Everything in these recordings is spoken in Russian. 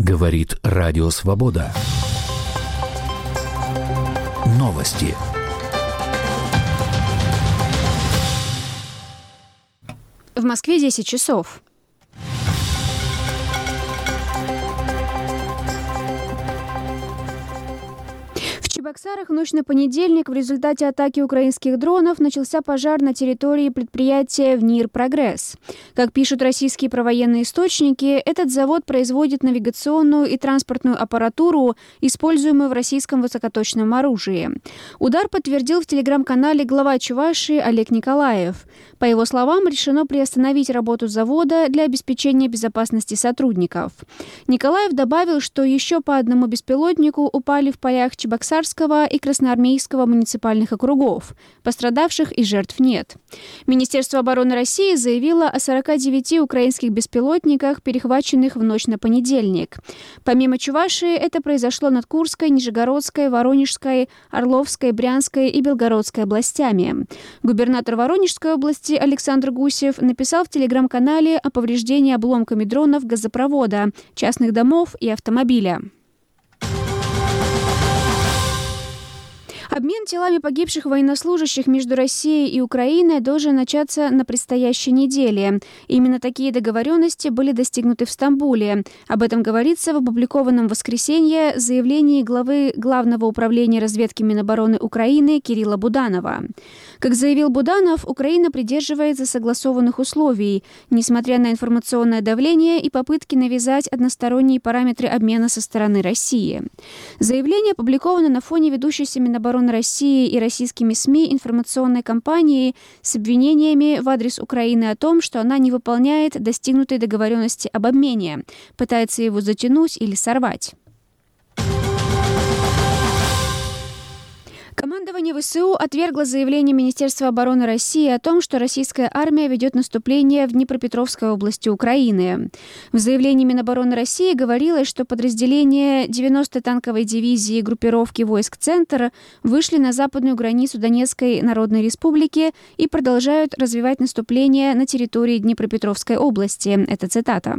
Говорит Радио Свобода. Новости. В Москве 10 часов. В Чебоксарах в ночь на понедельник в результате атаки украинских дронов начался пожар на территории предприятия «ВНИР Прогресс». Как пишут российские провоенные источники, этот завод производит навигационную и транспортную аппаратуру, используемую в российском высокоточном оружии. Удар подтвердил в телеграм-канале глава Чувашии Олег Николаев. По его словам, решено приостановить работу завода для обеспечения безопасности сотрудников. Николаев добавил, что еще по одному беспилотнику упали в полях Чебоксарского и Красноармейского муниципальных округов. Пострадавших и жертв нет. Министерство обороны России заявило о 49 украинских беспилотниках, перехваченных в ночь на понедельник. Помимо Чувашии, это произошло над Курской, Нижегородской, Воронежской, Орловской, Брянской и Белгородской областями. Губернатор Воронежской области Александр Гусев написал в телеграм-канале о повреждении обломками дронов газопровода, частных домов и автомобиля. Обмен телами погибших военнослужащих между Россией и Украиной должен начаться на предстоящей неделе. Именно такие договоренности были достигнуты в Стамбуле. Об этом говорится в опубликованном в воскресенье заявлении главы Главного управления разведки Минобороны Украины Кирилла Буданова. Как заявил Буданов, Украина придерживается согласованных условий, несмотря на информационное давление и попытки навязать односторонние параметры обмена со стороны России. Заявление опубликовано на фоне ведущейся Минобороны России и российскими СМИ информационной кампании с обвинениями в адрес Украины о том, что она не выполняет достигнутой договоренности об обмене, пытается его затянуть или сорвать. Командование ВСУ отвергло заявление Министерства обороны России о том, что российская армия ведет наступление в Днепропетровской области Украины. В заявлении Минобороны России говорилось, что подразделения 90-й танковой дивизии группировки войск «Центр» вышли на западную границу Донецкой Народной Республики и продолжают развивать наступление на территории Днепропетровской области. Это цитата.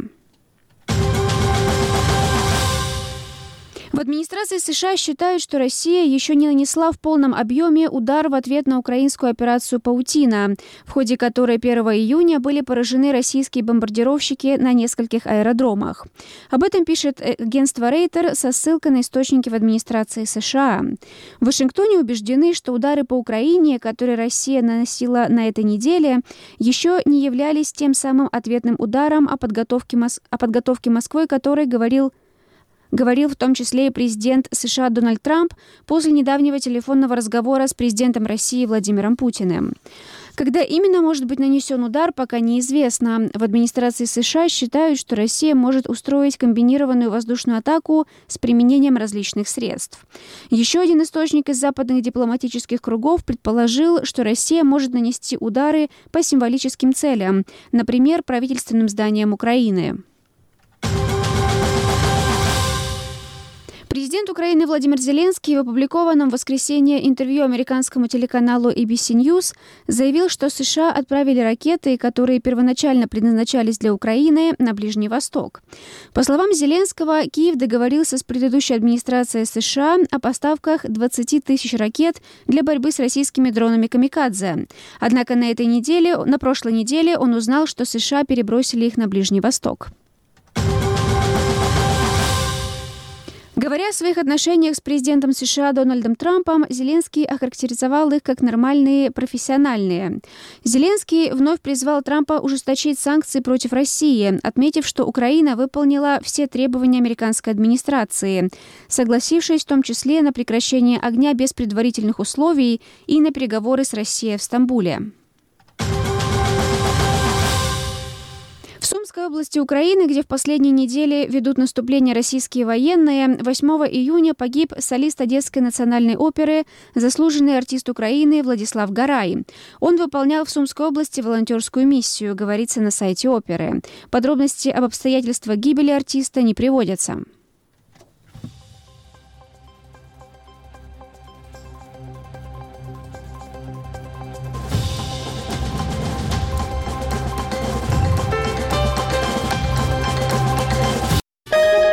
В администрации США считают, что Россия еще не нанесла в полном объеме удар в ответ на украинскую операцию «Паутина», в ходе которой 1 июня были поражены российские бомбардировщики на нескольких аэродромах. Об этом пишет агентство Рейтер со ссылкой на источники в администрации США. В Вашингтоне убеждены, что удары по Украине, которые Россия наносила на этой неделе, еще не являлись тем самым ответным ударом о подготовке Москвы, который говорил в том числе и президент США Дональд Трамп после недавнего телефонного разговора с президентом России Владимиром Путиным. Когда именно может быть нанесен удар, пока неизвестно. В администрации США считают, что Россия может устроить комбинированную воздушную атаку с применением различных средств. Еще один источник из западных дипломатических кругов предположил, что Россия может нанести удары по символическим целям, например, правительственным зданиям Украины. Президент Украины Владимир Зеленский в опубликованном в воскресенье интервью американскому телеканалу ABC News заявил, что США отправили ракеты, которые первоначально предназначались для Украины, на Ближний Восток. По словам Зеленского, Киев договорился с предыдущей администрацией США о поставках 20 тысяч ракет для борьбы с российскими дронами «Камикадзе». Однако на прошлой неделе он узнал, что США перебросили их на Ближний Восток. Говоря о своих отношениях с президентом США Дональдом Трампом, Зеленский охарактеризовал их как нормальные, профессиональные. Зеленский вновь призвал Трампа ужесточить санкции против России, отметив, что Украина выполнила все требования американской администрации, согласившись в том числе на прекращение огня без предварительных условий и на переговоры с Россией в Стамбуле. В Сумской области Украины, где в последние недели ведут наступление российские военные, 8 июня погиб солист Одесской национальной оперы, заслуженный артист Украины Владислав Гарай. Он выполнял в Сумской области волонтерскую миссию, говорится на сайте оперы. Подробности об обстоятельствах гибели артиста не приводятся.